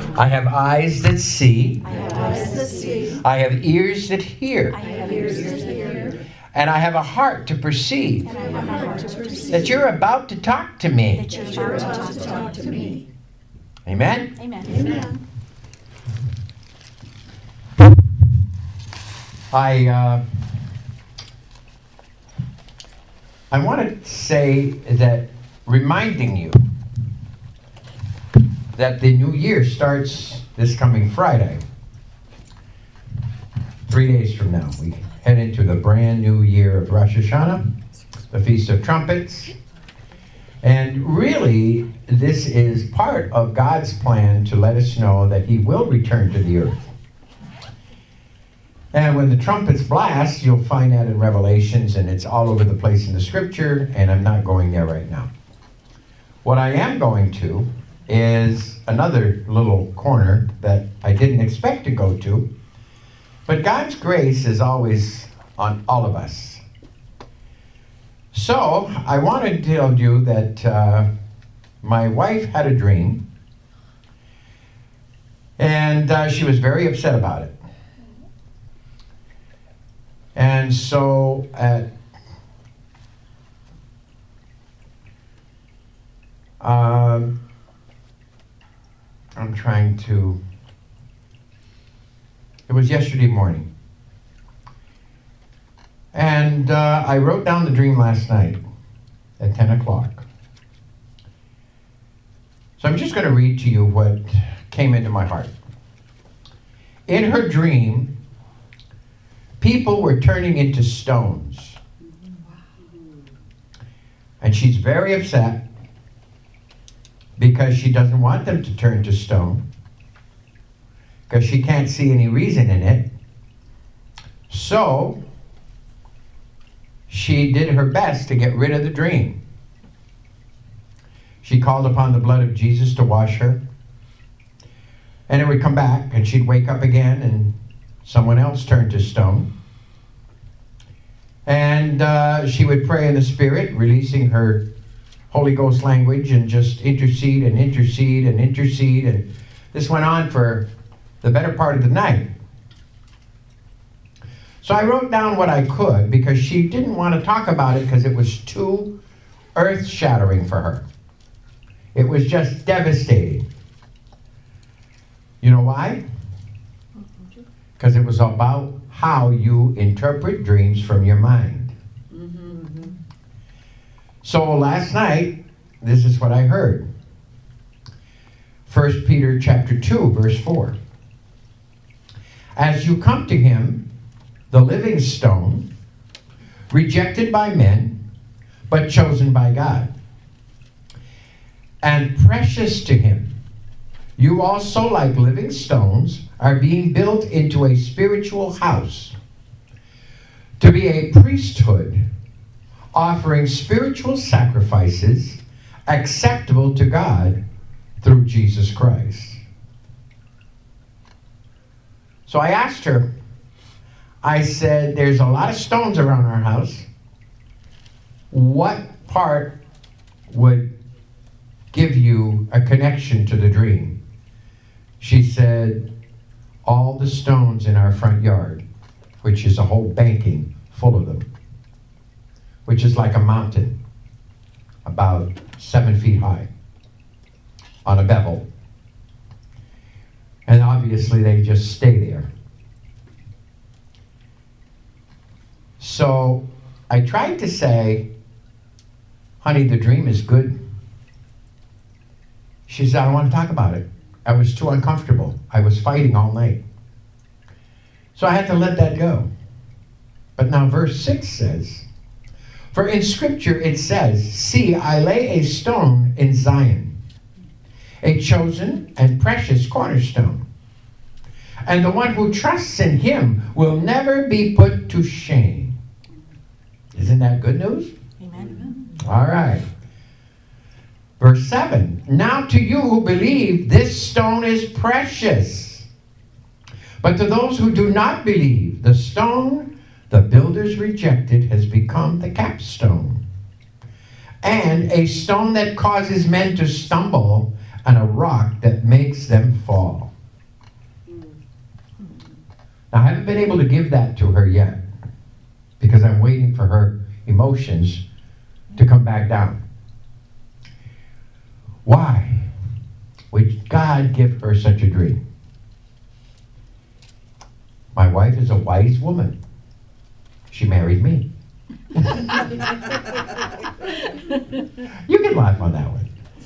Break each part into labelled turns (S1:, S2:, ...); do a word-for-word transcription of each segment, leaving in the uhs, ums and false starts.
S1: I have eyes that see.
S2: I have eyes that see.
S1: I have ears that hear.
S2: I have ears that hear.
S1: And I have a heart to perceive
S2: And I have a heart to perceive
S1: that you're about to talk to me.
S2: that you're about to talk to me.
S1: Amen?
S2: Amen. Amen.
S1: I uh, I want to say that reminding you that the new year starts this coming Friday. Three days from now, we head into the brand new year of Rosh Hashanah, the Feast of Trumpets. And really, this is part of God's plan to let us know that He will return to the earth. And when the trumpets blast, you'll find that in Revelations, and it's all over the place in the Scripture, and I'm not going there right now. What I am going to is another little corner that I didn't expect to go to, but God's grace is always on all of us. So, I want to tell you that uh, my wife had a dream, and uh, she was very upset about it. And so at um, I'm trying to, it was yesterday morning. And uh, I wrote down the dream last night at ten o'clock. So I'm just going to read to you what came into my heart. In her dream, people were turning into stones. And she's very upset because she doesn't want them to turn to stone, because she can't see any reason in it. So she did her best to get rid of the dream. She called upon the blood of Jesus to wash her. And it would come back, and she'd wake up again, and someone else turned to stone. And uh, she would pray in the Spirit, releasing her Holy Ghost language, and just intercede and intercede and intercede. And this went on for the better part of the night. So I wrote down what I could, because she didn't want to talk about it because it was too earth-shattering for her. It was just devastating. You know why? Because it was about how you interpret dreams from your mind. Mm-hmm. So last night, this is what I heard. First Peter chapter two, verse four. As you come to him, the living stone, rejected by men, but chosen by God, and precious to him, you also, like living stones, are being built into a spiritual house, to be a priesthood, offering spiritual sacrifices acceptable to God through Jesus Christ. So I asked her, I said, there's a lot of stones around our house. What part would give you a connection to the dream? She said, all the stones in our front yard, which is a whole banking full of them, which is like a mountain, about seven feet high, on a bevel. And obviously they just stay there. So I tried to say, honey, the dream is good. She said, I don't want to talk about it. I was too uncomfortable. I was fighting all night. So I had to let that go. But now verse six says, for in Scripture it says, see, I lay a stone in Zion, a chosen and precious cornerstone. And the one who trusts in him will never be put to shame. Isn't that good news?
S2: Amen.
S1: All right. Verse seven, now to you who believe, this stone is precious. But to those who do not believe, the stone the builders rejected has become the capstone, and a stone that causes men to stumble, and a rock that makes them fall. able to give that to her yet because I'm waiting for her emotions to come back down. Why would God give her such a dream? My wife is a wise woman. She married me. You can laugh on that one.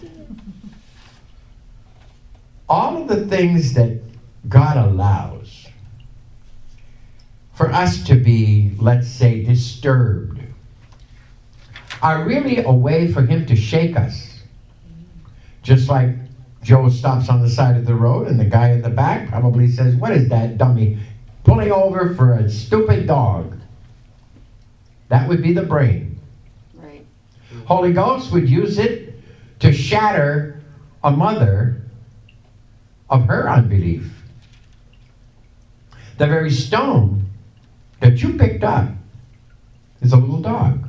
S1: All of the things that God allows for us to be, let's say, disturbed are really a way for him to shake us. Just like Joe stops on the side of the road and the guy in the back probably says, "What is that dummy pulling over for a stupid dog?" That would be the brain.
S2: Right.
S1: Holy Ghost would use it to shatter a mother of her unbelief. The very stone that you picked up is a little dog.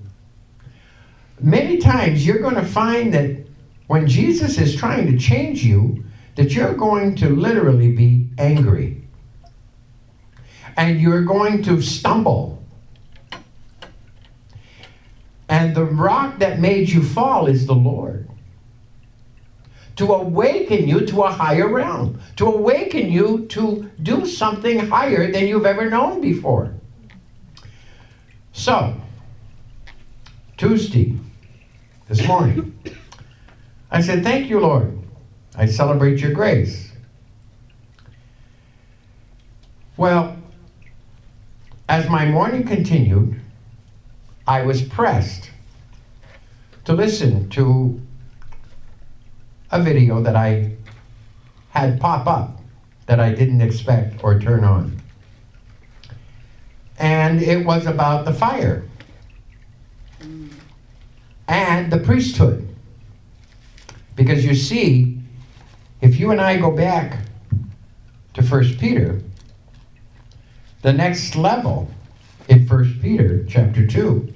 S1: Many times you're going to find that when Jesus is trying to change you, that you're going to literally be angry. And you're going to stumble. And the rock that made you fall is the Lord. To awaken you to a higher realm. To awaken you to do something higher than you've ever known before. So, Tuesday, this morning, I said, "Thank you, Lord. I celebrate your grace." Well, as my morning continued, I was pressed to listen to a video that I had pop up that I didn't expect or turn on. And it was about the fire and the priesthood. Because you see, if you and I go back to First Peter, the next level in First Peter chapter two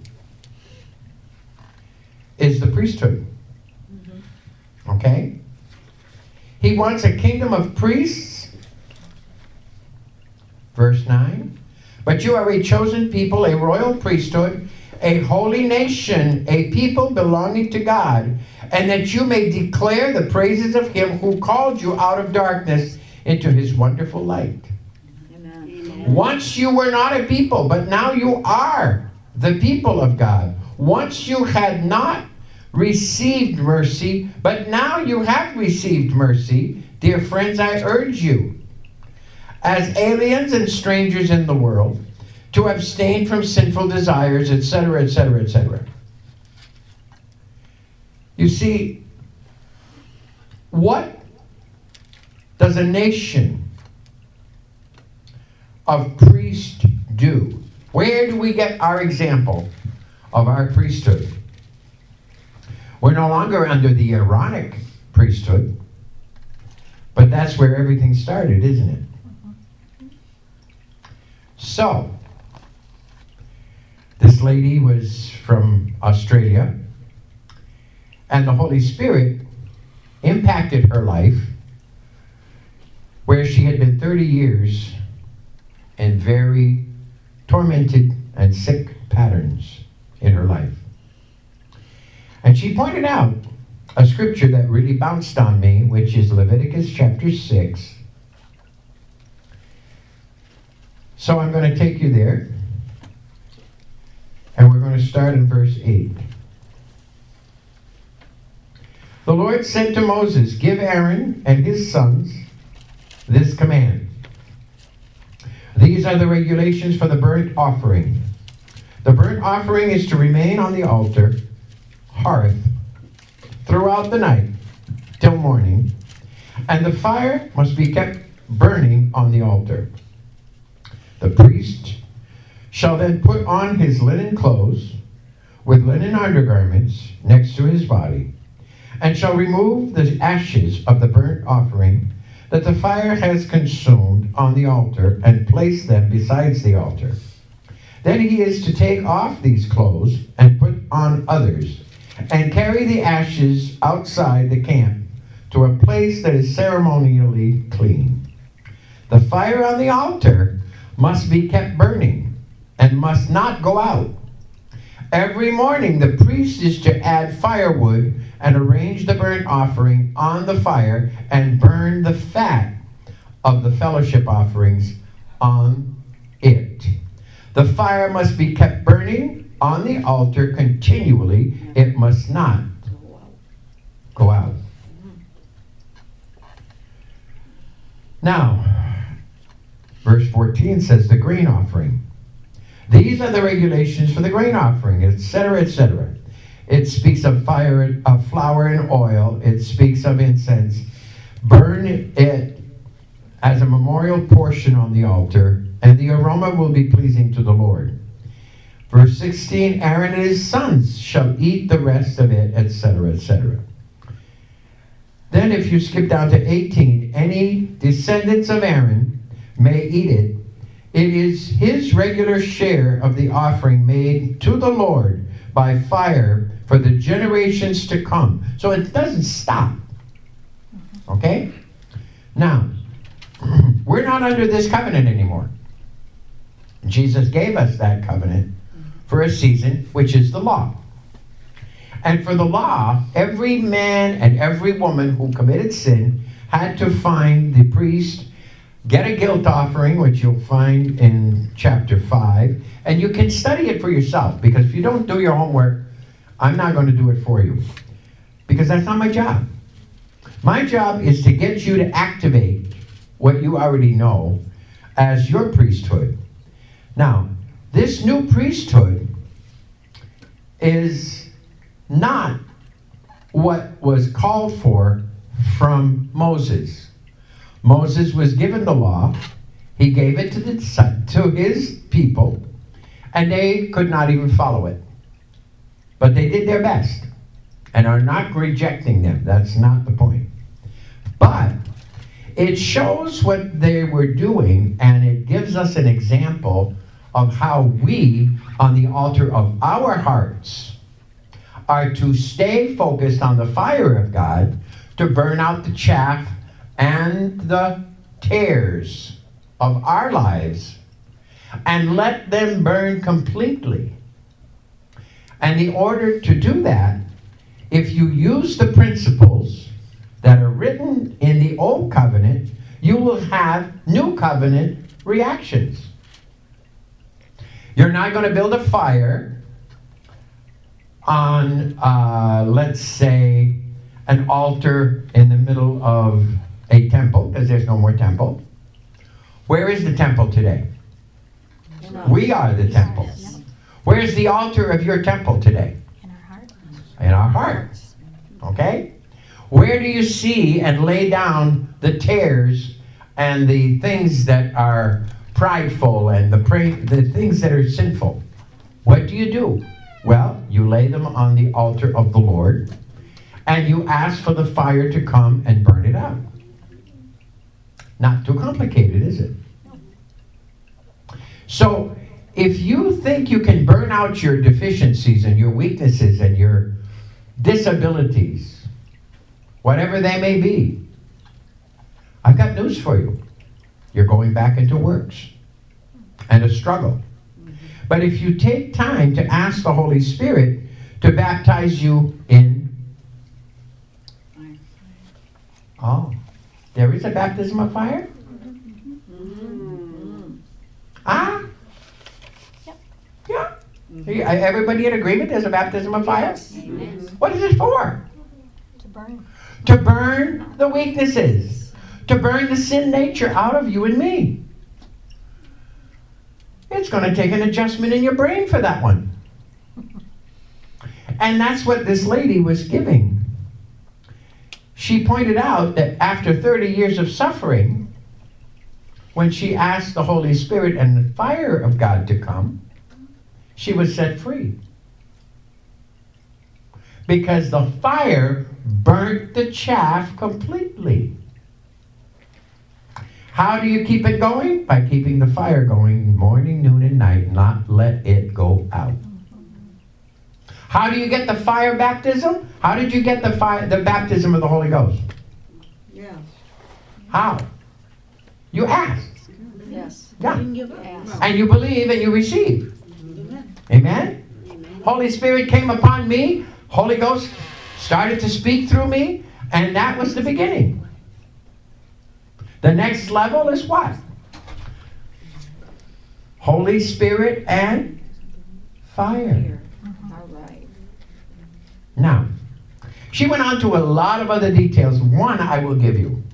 S1: is the priesthood. Mm-hmm. Okay? He wants a kingdom of priests. Verse nine. But you are a chosen people, a royal priesthood, a holy nation, a people belonging to God, and that you may declare the praises of him who called you out of darkness into his wonderful light. Amen. Once you were not a people, but now you are the people of God. Once you had not received mercy, but now you have received mercy. Dear friends, I urge you, as aliens and strangers in the world, to abstain from sinful desires, et cetera, et cetera, et cetera. You see, what does a nation of priests do? Where do we get our example of our priesthood? We're no longer under the Aaronic priesthood, but that's where everything started, isn't it? So, this lady was from Australia, and the Holy Spirit impacted her life where she had been thirty years in very tormented and sick patterns in her life. And she pointed out a scripture that really bounced on me, which is Leviticus chapter six. So I'm going to take you there. And we're going to start in verse eight. The Lord said to Moses, "Give Aaron and his sons this command. These are the regulations for the burnt offering. The burnt offering is to remain on the altar, hearth, throughout the night till morning, and the fire must be kept burning on the altar. The priest shall then put on his linen clothes with linen undergarments next to his body, and shall remove the ashes of the burnt offering that the fire has consumed on the altar, and place them besides the altar. Then he is to take off these clothes and put on others, and carry the ashes outside the camp to a place that is ceremonially clean. The fire on the altar must be kept burning and must not go out. Every morning the priest is to add firewood and arrange the burnt offering on the fire and burn the fat of the fellowship offerings on it. The fire must be kept burning on the altar continually. It must not go out. Now, verse fourteen says the grain offering. These are the regulations for the grain offering, et cetera, et cetera. It speaks of fire, of flour and oil. It speaks of incense. Burn it as a memorial portion on the altar, and the aroma will be pleasing to the Lord. Verse sixteen, Aaron and his sons shall eat the rest of it, et cetera, et cetera. Then if you skip down to eighteen, any descendants of Aaron may eat it. It is his regular share of the offering made to the Lord by fire for the generations to come. So it doesn't stop. Okay? Now, we're not under this covenant anymore. Jesus gave us that covenant for a season, which is the law. And for the law, every man and every woman who committed sin had to find the priest, get a guilt offering, which you'll find in chapter five, and you can study it for yourself, because if you don't do your homework, I'm not going to do it for you, because that's not my job. My job is to get you to activate what you already know as your priesthood. Now, this new priesthood is not what was called for from Moses. Moses was given the law. He gave it to, the, to his people, and they could not even follow it. But they did their best and are not rejecting them. That's not the point. But it shows what they were doing, and it gives us an example of how we, on the altar of our hearts, are to stay focused on the fire of God to burn out the chaff and the tares of our lives and let them burn completely. And in order to do that, if you use the principles that are written in the Old Covenant, you will have New Covenant reactions. You're not going to build a fire on, uh, let's say, an altar in the middle of a temple, because there's no more temple. Where is the temple today? We are the temple. Where's the altar of your temple today?
S2: In our hearts.
S1: In our hearts. Okay? Where do you see and lay down the tares and the things that are prideful and the, pra- the things that are sinful? What do you do? Well, you lay them on the altar of the Lord, and you ask for the fire to come and burn it out. Not too complicated, is it? So, if you think you can burn out your deficiencies and your weaknesses and your disabilities, whatever they may be, I've got news for you. You're going back into works and a struggle. But if you take time to ask the Holy Spirit to baptize you in... Oh, there is a baptism of fire? Mm-hmm. Ah? Yep. Yeah? Mm-hmm. Everybody in agreement there's a baptism of fire?
S2: Yes. Amen.
S1: What is it for?
S2: To burn.
S1: To burn the weaknesses. To burn the sin nature out of you and me. It's going to take an adjustment in your brain for that one. And that's what this lady was giving. She pointed out that after thirty years of suffering, when she asked the Holy Spirit and the fire of God to come, she was set free. Because the fire burnt the chaff completely. How do you keep it going? By keeping the fire going morning, noon, and night, not let it go out. How do you get the fire baptism? How did you get the fire, the baptism of the Holy Ghost?
S2: Yeah.
S1: How? You asked.
S3: Yes.
S1: Yeah.
S4: You can give up.
S3: Yes.
S1: And you believe and you receive.
S4: Amen.
S1: Amen?
S4: Amen.
S1: Holy Spirit came upon me. Holy Ghost started to speak through me. And that was the beginning. The next level is what? Holy Spirit and fire.
S3: Here. All right.
S1: Now, she went on to a lot of other details. One I will give you.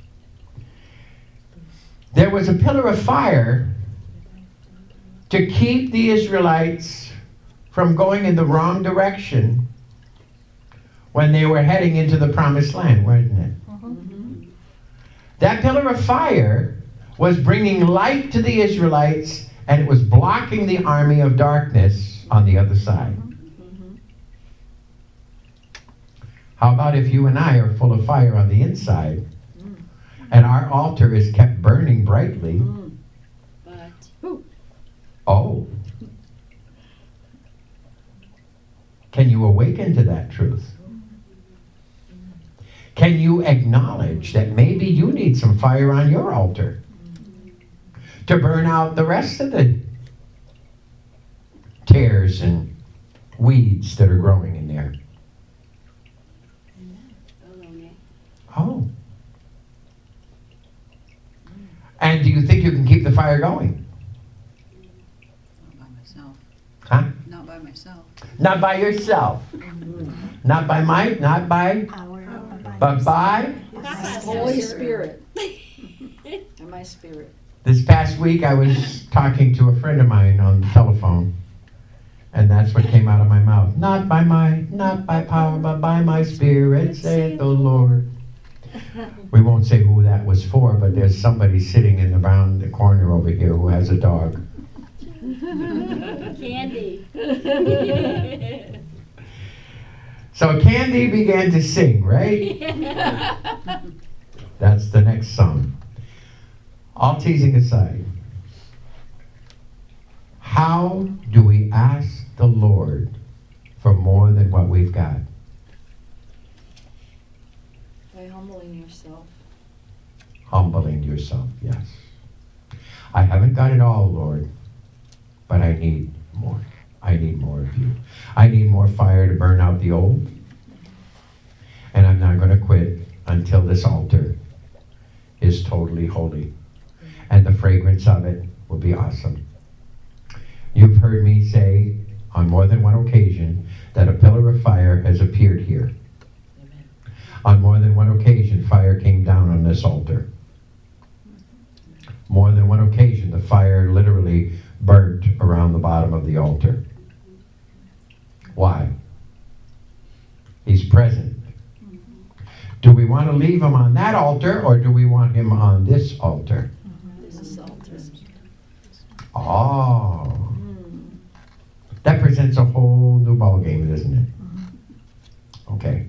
S1: There was a pillar of fire to keep the Israelites from going in the wrong direction when they were heading into the promised land, wasn't it?
S3: Mm-hmm.
S1: That pillar of fire was bringing light to the Israelites, and it was blocking the army of darkness on the other side.
S3: Mm-hmm.
S1: How about if you and I are full of fire on the inside, and our altar is kept burning brightly?
S3: Mm.
S4: But
S1: Oh. Can you awaken to that truth? Can you acknowledge that maybe you need some fire on your altar to burn out the rest of the tares and weeds that are growing in there? Oh. And do you think you can keep the fire going?
S5: Not by myself.
S1: Huh?
S5: Not by myself.
S1: Not by yourself. Not by might, not by,
S2: Our,
S1: but by.
S3: Holy Spirit. And my spirit.
S1: This past week I was talking to a friend of mine on the telephone, and that's what came out of my mouth. Not by might, not by power, but by my spirit, saith the Lord. We won't say who that was for, but there's somebody sitting in around the corner over here who has a dog.
S4: Candy.
S1: So Candy began to sing, right? That's the next song. All teasing aside, how do we ask the Lord for more than what we've got?
S3: By humbling yourself.
S1: Humbling yourself, yes. I haven't got it all, Lord, but I need more. I need more of you. I need more fire to burn out the old. And I'm not going to quit until this altar is totally holy. And the fragrance of it will be awesome. You've heard me say on more than one occasion that a pillar of fire has appeared here. On more than one occasion, fire came down on this altar. More than one occasion, the fire literally burnt around the bottom of the altar. Why? He's present. Do we want to leave him on that altar, or do we want him on this altar?
S3: This is altar.
S1: Oh.
S3: Mm.
S1: That presents a whole new ballgame, doesn't it? Okay.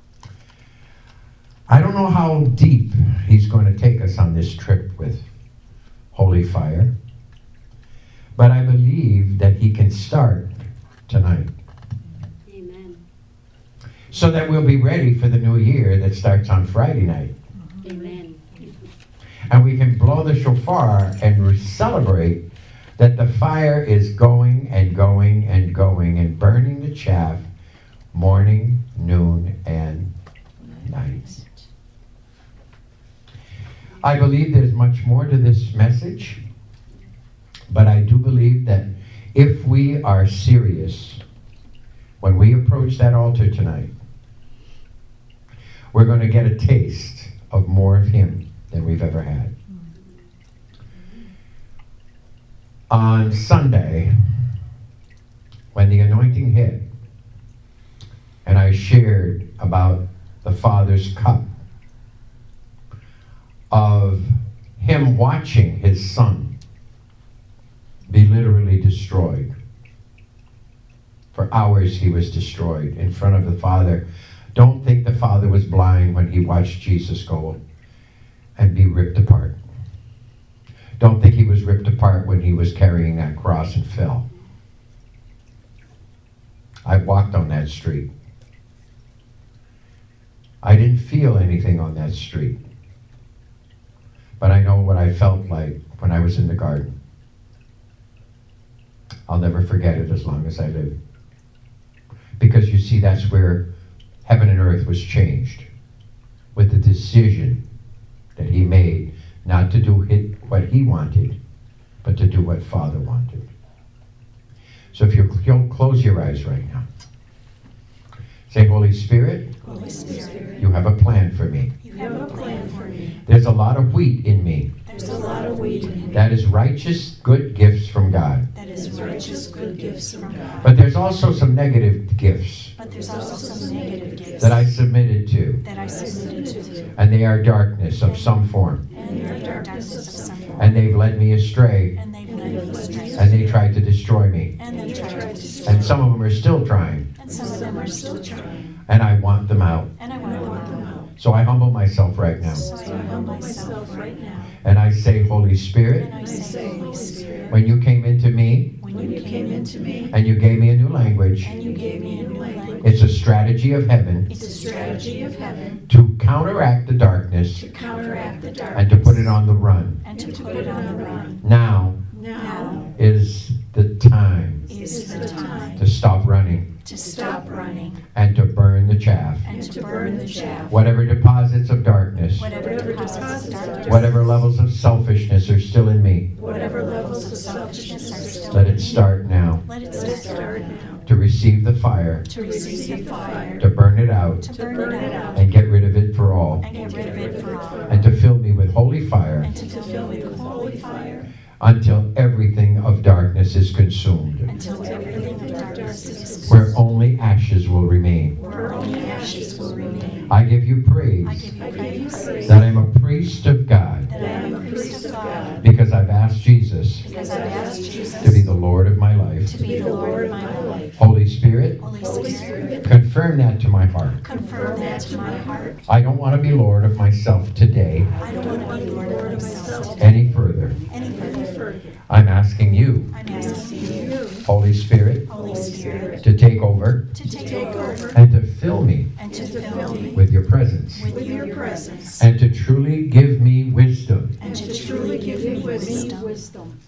S1: I don't know how deep he's going to take us on this trip with holy fire, but I believe that he can start tonight,
S4: Amen.
S1: so that we'll be ready for the new year that starts on Friday night.
S4: Amen.
S1: And we can blow the shofar and re- celebrate that the fire is going and going and going and burning the chaff morning, noon, and night. I believe there's much more to this message, but I do believe that if we are serious when we approach that altar tonight, we're going to get a taste of more of him than we've ever had. On Sunday, when the anointing hit, and I shared about the Father's cup, of him watching his son be literally destroyed. For hours he was destroyed in front of the Father. Don't think the Father was blind when he watched Jesus go and be ripped apart. Don't think he was ripped apart when he was carrying that cross and fell. I walked on that street. I didn't feel anything on that street. But I know what I felt like when I was in the garden. I'll never forget it as long as I live. Because you see, that's where heaven and earth was changed. With the decision that he made not to do it, what he wanted, but to do what Father wanted. So if you, you'll close your eyes right now. Say, Holy Spirit,
S2: Holy Spirit,
S1: you have a plan for me.
S2: you have a plan for me.
S1: There's a lot of wheat in me.
S2: There's a lot of wheat in me.
S1: That is righteous, good gifts from God.
S2: That is righteous, good gifts from God.
S1: But there's also some negative gifts
S2: But there's also some negative gifts
S1: that I submitted to.
S2: that I submitted to.
S1: And they are darkness of some form.
S2: And they are darkness of some form.
S1: And they've led me astray.
S2: And they've led me astray.
S1: And they tried to destroy me.
S2: And they tried to destroy
S1: And
S2: me.
S1: some of them are still trying.
S2: And some of them are still trying.
S1: And I want them out.
S2: And I want them out.
S1: So I humble myself right now.
S2: So I humble myself right now.
S1: And I say, Holy Spirit,
S2: And I say, Holy Spirit,
S1: when you came into me
S2: when you came into me
S1: and you gave me a new language,
S2: and you gave me a new language,
S1: it's a strategy of heaven
S2: it's a strategy of heaven
S1: to counteract the darkness
S2: to counteract the darkness
S1: and to put it on the run.
S2: and to put it on the run.
S1: Now
S2: Now
S1: is the time
S2: is the time
S1: to stop running
S2: to stop running
S1: and to burn the chaff.
S2: and to burn the chaff.
S1: Whatever deposits of darkness,
S2: Whatever deposits of darkness,
S1: whatever levels of selfishness are still in me,
S2: whatever levels of selfishness are still
S1: let
S2: in
S1: it
S2: me,
S1: start now
S2: let it start now
S1: to receive the fire,
S2: to receive the fire,
S1: to burn it out,
S2: to burn it out,
S1: and get rid of it for all,
S2: and get rid of it for all,
S1: and to fill me with holy fire
S2: and to fill me with holy fire
S1: until everything of darkness is consumed,
S2: until everything of darkness is
S1: where only ashes will remain.
S2: where only ashes will remain.
S1: I give you praise
S2: I give you praise
S1: that I'm a priest of God
S2: that I am a priest of God
S1: because I've asked Jesus
S2: because I've asked Jesus
S1: to be the Lord of my life.
S2: to be the Lord of my life.
S1: Holy Spirit,
S2: Holy Spirit,
S1: confirm that to my heart.
S2: confirm that to my heart.
S1: I don't want to be Lord of myself today
S2: I don't want to be Lord of myself
S1: any further.
S2: any further.
S1: I'm asking you,
S2: I'm asking you,
S1: Holy Spirit,
S2: Holy Spirit,
S1: to take over
S2: to take over
S1: and to fill me
S2: and to fill me
S1: with your presence
S2: with your presence
S1: and to truly give me wisdom.
S2: and to truly give me wisdom.
S3: Wisdom.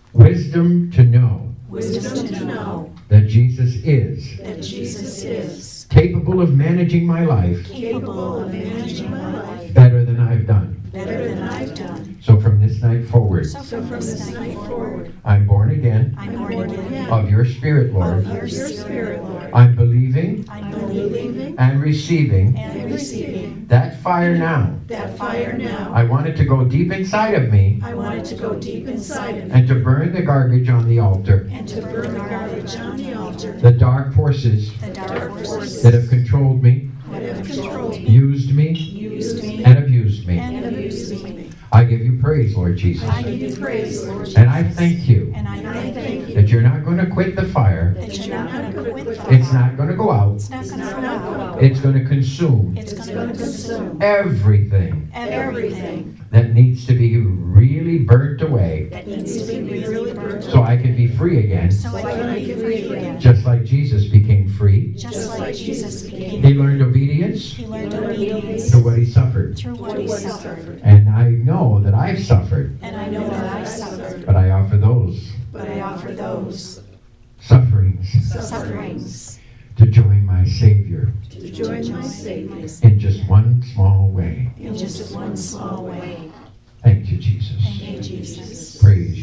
S1: Wisdom to know
S2: Wisdom to know
S1: that Jesus is
S2: that Jesus is
S1: capable of managing my life
S2: capable of managing my life
S1: better than I've done.
S2: better than I've done.
S1: So from this night forward,
S2: So from this night forward,
S1: I'm born again
S2: I'm born again
S1: of your Spirit, Lord.
S2: of your Spirit, Lord.
S1: I'm believing
S2: I'm believing
S1: and receiving
S2: and receiving
S1: that fire now.
S2: that fire now.
S1: I want it to go deep inside of me
S2: I want it to go deep inside of me
S1: and to burn the garbage on the altar,
S2: and to burn the garbage on the altar,
S1: the dark forces
S2: the dark forces
S1: that have controlled me,
S2: that have controlled me,
S1: used me,
S2: used me,
S1: and abused me.
S2: and abused me.
S1: I give you praise, Lord Jesus.
S2: I give you praise, Lord Jesus.
S1: And I thank you
S2: And I thank you
S1: that you're not going to quit the fire.
S2: that you're not going to quit the fire.
S1: It's not going to go out.
S2: It's not going to go out.
S1: It's going to consume
S2: It's going to consume
S1: everything
S2: everything
S1: that needs to be really burnt away
S2: that needs to be really burnt
S1: so I can be free again,
S2: so I can be free again.
S1: just like Jesus became free.
S2: Just like Jesus became.
S1: He learned obedience
S2: He learned obedience
S1: to what he suffered.
S2: through what he suffered.
S1: And I know that I've suffered,
S2: And I know that I suffered,
S1: but I offer those
S2: but I offer those
S1: sufferings
S2: sufferings
S1: to join my Savior
S2: to join my Savior
S1: in just one small way.
S2: in just one small way.
S1: Thank you, Jesus.